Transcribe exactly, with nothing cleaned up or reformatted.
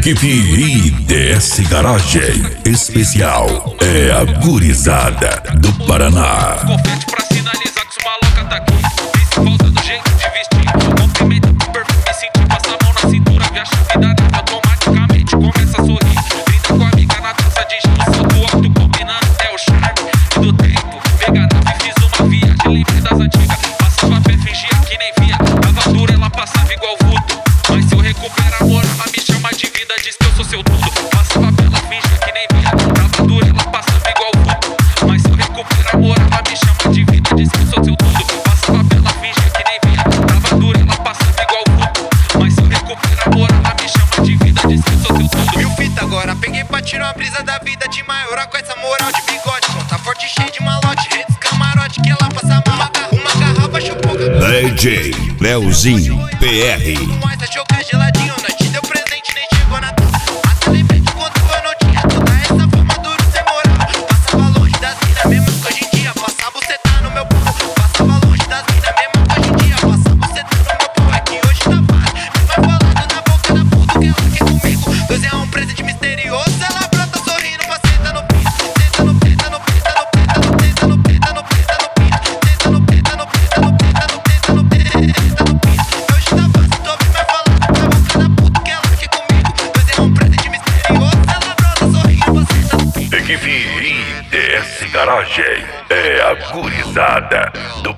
Equipe I D S Garagem Especial é a gurizada do Paraná. Confete pra sinalizar que os maloca tá aqui. Vice volta do jeito de vestir. Cumprimenta com perfume, sentir. Passa a mão na cintura, vê a chave dada. Automaticamente começa a sorrir. Brinda com a amiga na taça de gelo. Salto alto combinando é o charme do tempo. Pega a nave, fiz uma viagem livre das antigas. Passava pé, fingia que nem via. Tava dura, ela passava igual vulto. Mas se eu recuperar amor, ela me chama de vida. Diz que eu sou seu tudo. Passava pela, fingia que nem via. Tava dura, ela passava igual vulto. Mas se eu recuperar amor, ela me chama de vida. Diz que eu sou seu tudo. Passava pela, fingia que nem via. Tava dura, ela passava igual vulto. Mas se eu recuperar amor, ela me chama de vida. Diz que eu sou seu tudo. Mil fita agora, peguei pra tirar uma brisa da vida de maior com essa moral de bigode. Conta forte, cheio de malote, redes camarote que ela passa mal. Uma garrafa chupou. D J Leozinho P R. Mas achou que é geladinho, nós te deu presente, nem chegou na tua. Até lembrei de quanto eu não tinha toda essa fama dura sem moral. Passava longe das minas, mesmo que hoje em dia passava você tá no meu pau. Passava longe das minas, mesmo que hoje em dia passava você tá no meu pau. É que hoje tá fácil, me vai falando na boca da puta que ela quer comigo. Dois é um presente misterioso, ela brota sorrindo pra sentar no pinto. Senta no peta, no peta, no peta, no peta, no peta, no peta, no pinto. Senta no peta, no peta, no peta, no peta, no peta, no pinto. Hoje tá fácil, tô me vai falando na boca da puta que ela quer comigo. Dois é um presente misterioso, ela brota sorrindo pra sentar no pinto. Equipe I D S Garagem é a gurizada do